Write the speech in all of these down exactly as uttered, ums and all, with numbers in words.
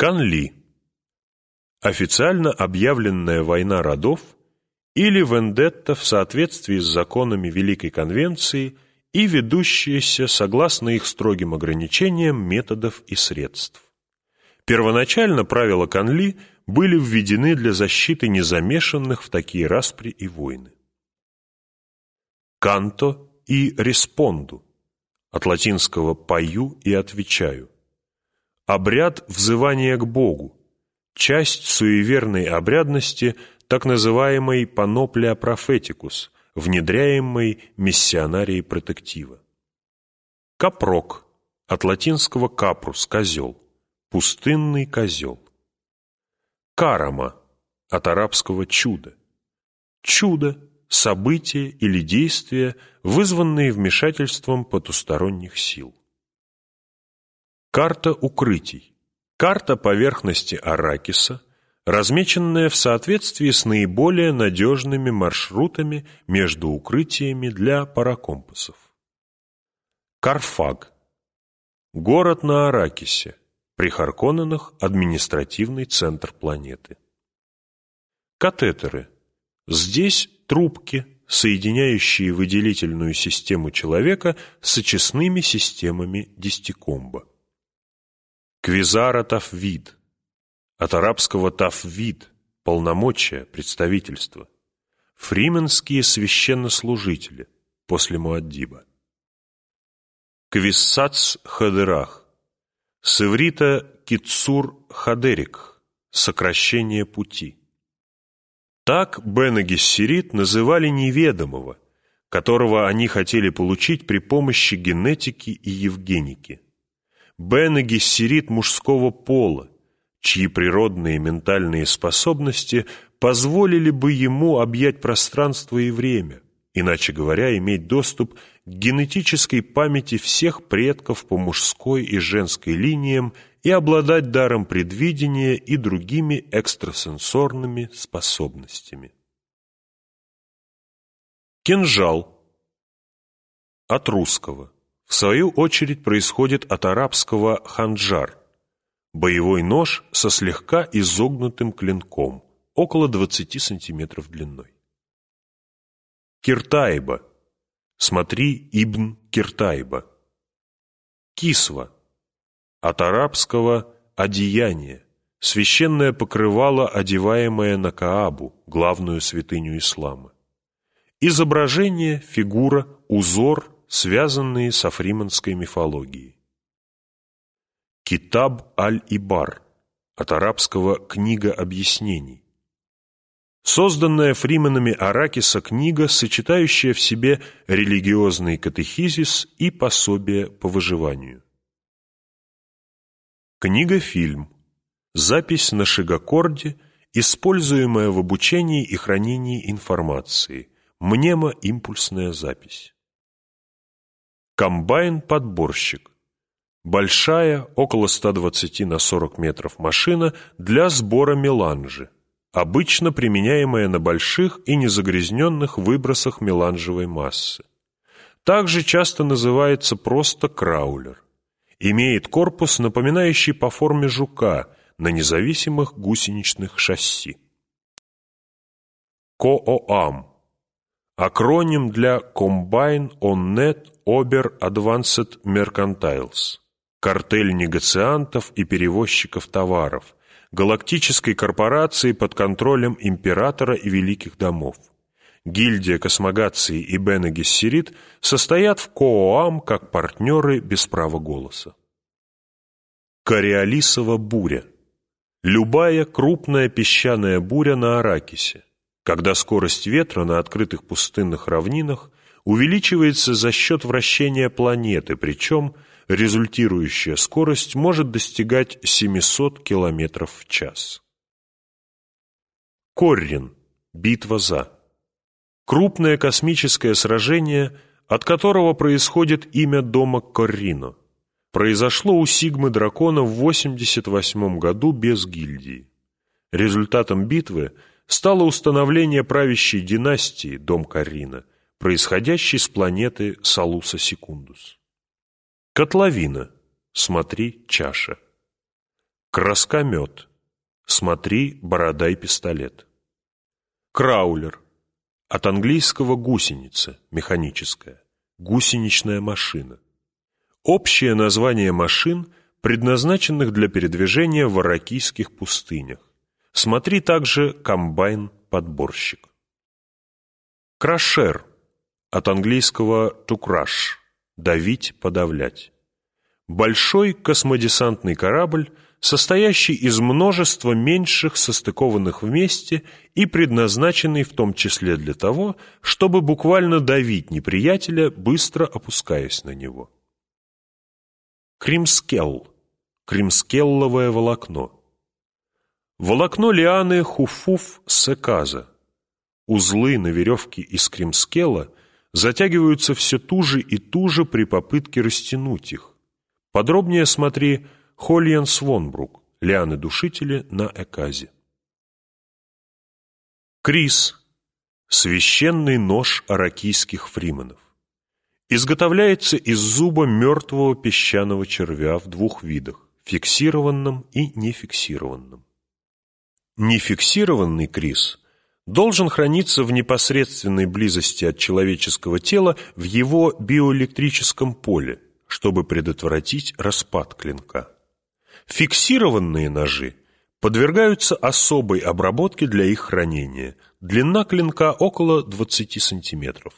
Канли – официально объявленная война родов или вендетта в соответствии с законами Великой Конвенции и ведущаяся согласно их строгим ограничениям методов и средств. Первоначально правила Канли были введены для защиты незамешанных в такие распри и войны. Канто и респонду, от латинского «пою» и «отвечаю». Обряд взывания к Богу, часть суеверной обрядности, так называемой «паноплия профетикус», внедряемой миссионарией протектива. Капрок, от латинского «капрус» – «козел», пустынный козел. Карама, от арабского «чудо». Чудо – событие или действие, вызванные вмешательством потусторонних сил. Карта укрытий. Карта поверхности Аракиса, размеченная в соответствии с наиболее надежными маршрутами между укрытиями для паракомпасов. Карфаг. Город на Аракисе, при Харконненах административный центр планеты. Катетеры. Здесь трубки, соединяющие выделительную систему человека с очистными системами дистикомба. Квизара Тафвид, от арабского «тафвид» – полномочия, представительство. Фрименские священнослужители после Муаддиба. Квиссац Хадерах, с иврита Кицур Хадерик, сокращение пути. Так Бене Гессерит называли неведомого, которого они хотели получить при помощи генетики и евгеники. Бене Гессерит мужского пола, чьи природные ментальные способности позволили бы ему объять пространство и время, иначе говоря, иметь доступ к генетической памяти всех предков по мужской и женской линиям и обладать даром предвидения и другими экстрасенсорными способностями. Кинжал, от русского, в свою очередь происходит от арабского ханджар, боевой нож со слегка изогнутым клинком, около двадцати сантиметров длиной. Киртайба, смотри Ибн Киртайба. Кисва, от арабского одеяние, священное покрывало, одеваемое на Каабу, главную святыню ислама. Изображение, фигура, узор, связанные с африманской мифологией. Китаб аль-Ибар, от арабского «книга объяснений». Созданная фрименами Аракиса книга, сочетающая в себе религиозный катехизис и пособие по выживанию. Книга-фильм. Запись на шигакорде, используемая в обучении и хранении информации. Мнемо-импульсная запись. Комбайн-подборщик. Большая, около ста двадцати на сорок метров машина для сбора меланжи, обычно применяемая на больших и незагрязненных выбросах меланжевой массы. Также часто называется просто краулер. Имеет корпус, напоминающий по форме жука на независимых гусеничных шасси. КООАМ. Акроним для Combine on Net Ober Advanced Mercantiles. Картель негациантов и перевозчиков товаров, галактической корпорации под контролем императора и великих домов. Гильдия космогации и Бене Гессерит состоят в КООАМ как партнеры без права голоса. Кориолисова буря. Любая крупная песчаная буря на Аракисе, когда скорость ветра на открытых пустынных равнинах увеличивается за счет вращения планеты, причем результирующая скорость может достигать семисот километров в час. Коррин. Битва за. Крупное космическое сражение, от которого происходит имя дома Коррино, произошло у Сигмы-дракона в восемьдесят восьмом году без гильдии. Результатом битвы стало установление правящей династии, дом Коррина, происходящей с планеты Салуса Секундус. Котловина. Смотри чаша. Краскомет. Смотри, бородай пистолет. Краулер. От английского гусеница, механическая, гусеничная машина. Общее название машин, предназначенных для передвижения в аракийских пустынях. Смотри также комбайн-подборщик. Крашер. От английского to crush, давить, подавлять. Большой космодесантный корабль, состоящий из множества меньших, состыкованных вместе и предназначенный в том числе для того, чтобы буквально давить неприятеля, быстро опускаясь на него. Кримскелл. Кримскелловое волокно. Волокно лианы хуфуф секаза. Узлы на веревке из кримскелла затягиваются все туже и туже при попытке растянуть их. Подробнее смотри Хольен Свонбрук, лианы-душители на эказе. Крис. Священный нож аракийских фриманов. Изготовляется из зуба мертвого песчаного червя в двух видах – фиксированном и нефиксированном. Нефиксированный крис должен храниться в непосредственной близости от человеческого тела в его биоэлектрическом поле, чтобы предотвратить распад клинка. Фиксированные ножи подвергаются особой обработке для их хранения. Длина клинка около двадцати сантиметров.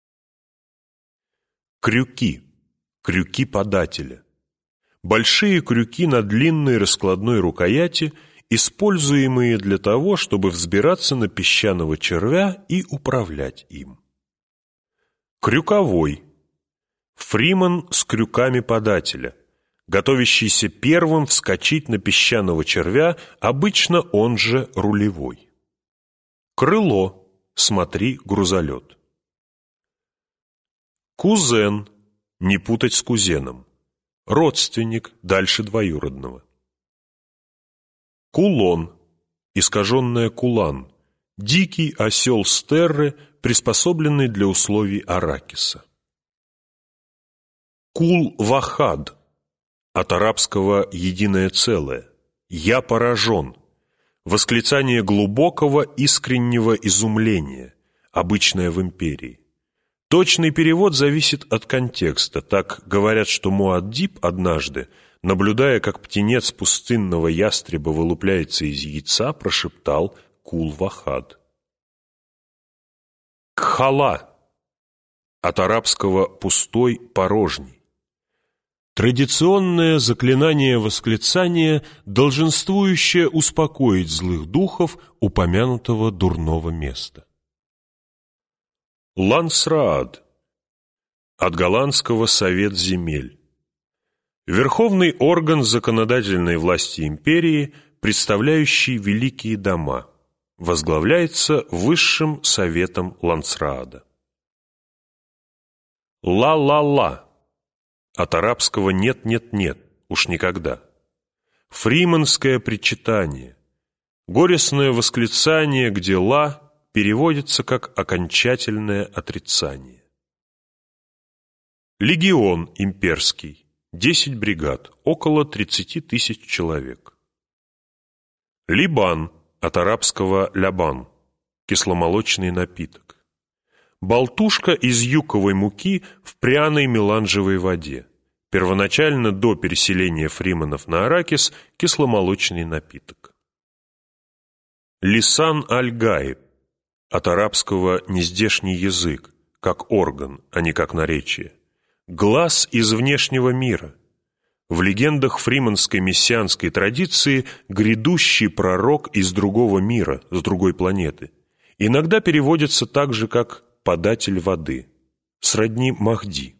Крюки. Крюки подателя. Большие крюки на длинной раскладной рукояти, используемые для того, чтобы взбираться на песчаного червя и управлять им. Крюковой. Фриман с крюками подателя, готовящийся первым вскочить на песчаного червя, обычно он же рулевой. Крыло. Смотри, грузолет. Кузен. Не путать с кузеном. Родственник, дальше двоюродного. Кулон. Искаженное кулан. Дикий осел стерры, приспособленный для условий Аракиса. Кул-вахад. От арабского «единое целое». «Я поражен». Восклицание глубокого, искреннего изумления, обычное в империи. Точный перевод зависит от контекста. Так говорят, что Муаддиб однажды, наблюдая, как птенец пустынного ястреба вылупляется из яйца, прошептал «Кул-вахад». Кхала. От арабского «пустой, порожний». Традиционное заклинание-восклицание, долженствующее успокоить злых духов упомянутого дурного места. Лансраад. От голландского «совет земель». Верховный орган законодательной власти империи, представляющий великие дома, возглавляется Высшим советом Лансраада. Ла-ла-ла. От арабского «нет-нет-нет», уж никогда. Фриманское причитание. Горестное восклицание, где «ла» переводится как окончательное отрицание. Легион имперский. Десять бригад, около тридцати тысяч человек. Либан. От арабского «лябан», кисломолочный напиток. Болтушка из юковой муки в пряной меланжевой воде. Первоначально, до переселения фриманов на Аракис, кисломолочный напиток. Лисан аль-гаиб. От арабского «нездешний язык», как орган, а не как наречие. Глаз из внешнего мира. В легендах фриманской мессианской традиции грядущий пророк из другого мира, с другой планеты. Иногда переводится так же, как податель воды, сродни Махди.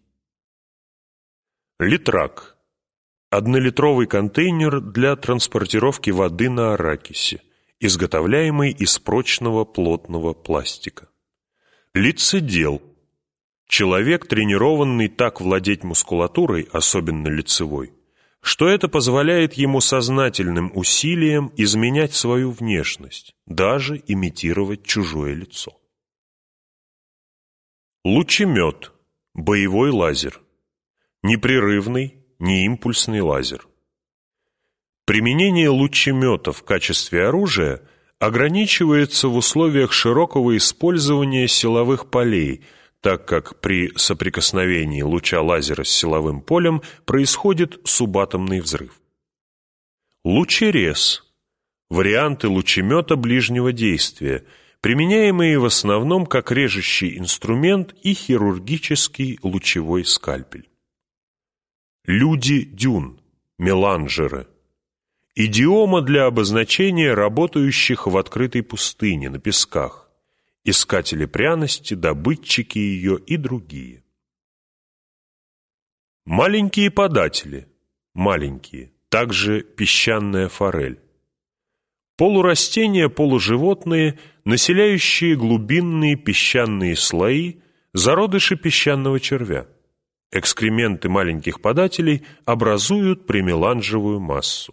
Литрак. Однолитровый контейнер для транспортировки воды на Аракисе, изготовляемый из прочного плотного пластика. Лицедел. Человек, тренированный так владеть мускулатурой, особенно лицевой, что это позволяет ему сознательным усилием изменять свою внешность, даже имитировать чужое лицо. Лучемет. Боевой лазер. Непрерывный, неимпульсный лазер. Применение лучемета в качестве оружия ограничивается в условиях широкого использования силовых полей, так как при соприкосновении луча лазера с силовым полем происходит субатомный взрыв. Лучерез – варианты лучемета ближнего действия, применяемые в основном как режущий инструмент и хирургический лучевой скальпель. Люди-дюн, меланжеры. Идиома для обозначения работающих в открытой пустыне, на песках, искатели пряности, добытчики ее и другие. Маленькие податели, маленькие, также песчаная форель. Полурастения, полуживотные, населяющие глубинные песчаные слои, зародыши песчаного червя. Экскременты маленьких подателей образуют премеланжевую массу.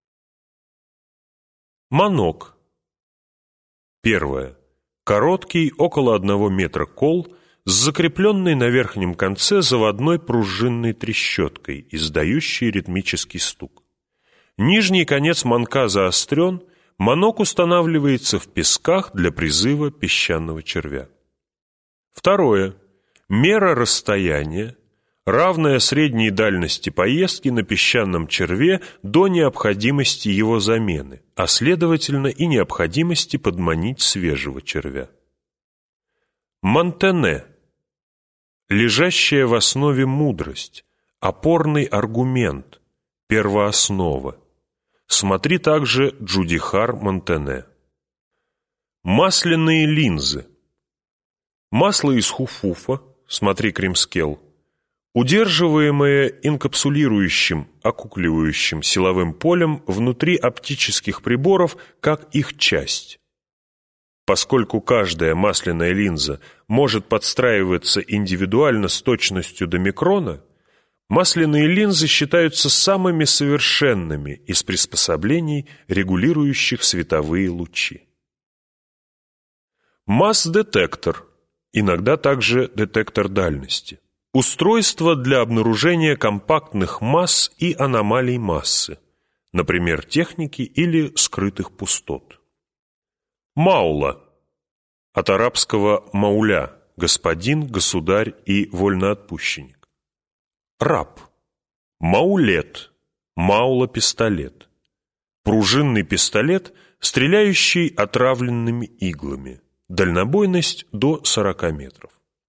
Манок. Первое. Короткий, около одного метра кол с закрепленной на верхнем конце заводной пружинной трещоткой, издающей ритмический стук. Нижний конец манка заострен, манок устанавливается в песках для призыва песчаного червя. Второе. Мера расстояния, равная средней дальности поездки на песчаном черве до необходимости его замены, а следовательно и необходимости подманить свежего червя. Монтене. Лежащая в основе мудрость, опорный аргумент, первооснова. Смотри также Джудихар Монтене. Масляные линзы. Масло из хуфуфа, смотри Кримскел, удерживаемое инкапсулирующим, окукливающим силовым полем внутри оптических приборов как их часть. Поскольку каждая масляная линза может подстраиваться индивидуально с точностью до микрона, масляные линзы считаются самыми совершенными из приспособлений, регулирующих световые лучи. Масс-детектор, иногда также детектор дальности. Устройство для обнаружения компактных масс и аномалий массы, например, техники или скрытых пустот. Маула, от арабского «мауля» – господин, государь и вольноотпущенник. Раб, маулет, маула-пистолет. Пружинный пистолет, стреляющий отравленными иглами. Дальнобойность до сорока метров.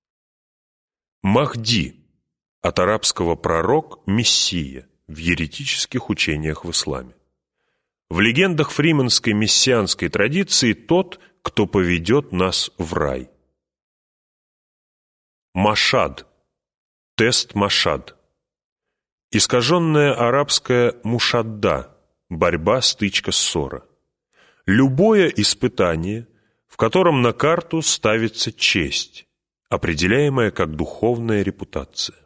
Махди, от арабского пророк, мессия, в еретических учениях в исламе. В легендах фриманской мессианской традиции тот, кто поведет нас в рай. Машад, тест Машад. Искаженное арабское мушадда, борьба, стычка, ссора. Любое испытание, в котором на карту ставится честь, определяемая как духовная репутация.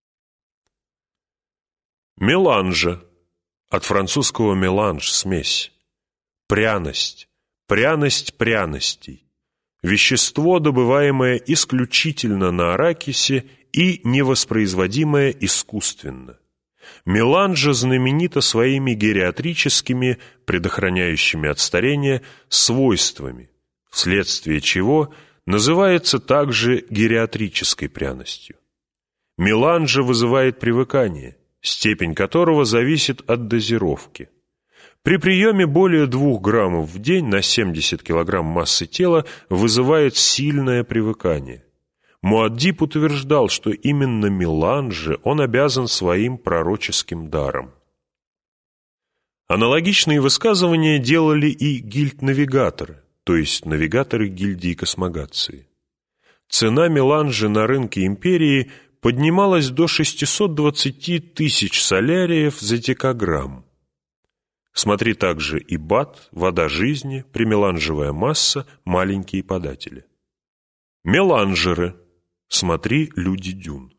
Меланжа, от французского меланж – смесь. Пряность, пряность пряностей. Вещество, добываемое исключительно на аракисе и невоспроизводимое искусственно. Меланжа знаменита своими гериатрическими, предохраняющими от старения, свойствами, вследствие чего называется также гериатрической пряностью. Меланжа вызывает привыкание, степень которого зависит от дозировки. При приеме более двух граммов в день на семьдесят килограмм массы тела вызывает сильное привыкание. Муаддиб утверждал, что именно меланже он обязан своим пророческим даром. Аналогичные высказывания делали и гильд-навигаторы, то есть навигаторы гильдии космогации. Цена меланжи на рынке империи поднималась до шестисот двадцати тысяч соляриев за декаграмм. Смотри также и бат, вода жизни, премеланжевая масса, маленькие податели. Меланжеры. Смотри люди-дюн.